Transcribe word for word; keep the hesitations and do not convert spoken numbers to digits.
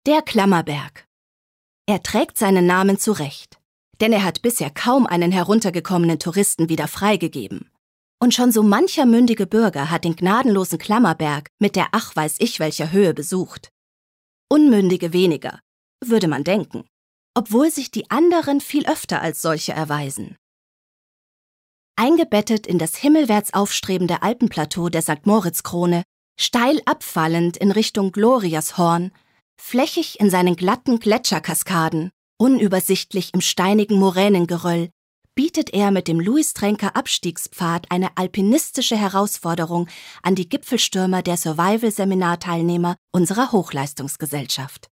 Der Klammerberg. Er trägt seinen Namen zu Recht, denn er hat bisher kaum einen heruntergekommenen Touristen wieder freigegeben. Und schon so mancher mündige Bürger hat den gnadenlosen Klammerberg mit der ach weiß ich welcher Höhe besucht. Unmündige weniger, würde man denken, obwohl sich die anderen viel öfter als solche erweisen. Eingebettet in das himmelwärts aufstrebende Alpenplateau der Sankt Moritz-Krone, steil abfallend in Richtung Gloriashorn, flächig in seinen glatten Gletscherkaskaden, unübersichtlich im steinigen Moränengeröll, bietet er mit dem Louis-Trenker-Abstiegspfad eine alpinistische Herausforderung an die Gipfelstürmer der Survival-Seminarteilnehmer unserer Hochleistungsgesellschaft.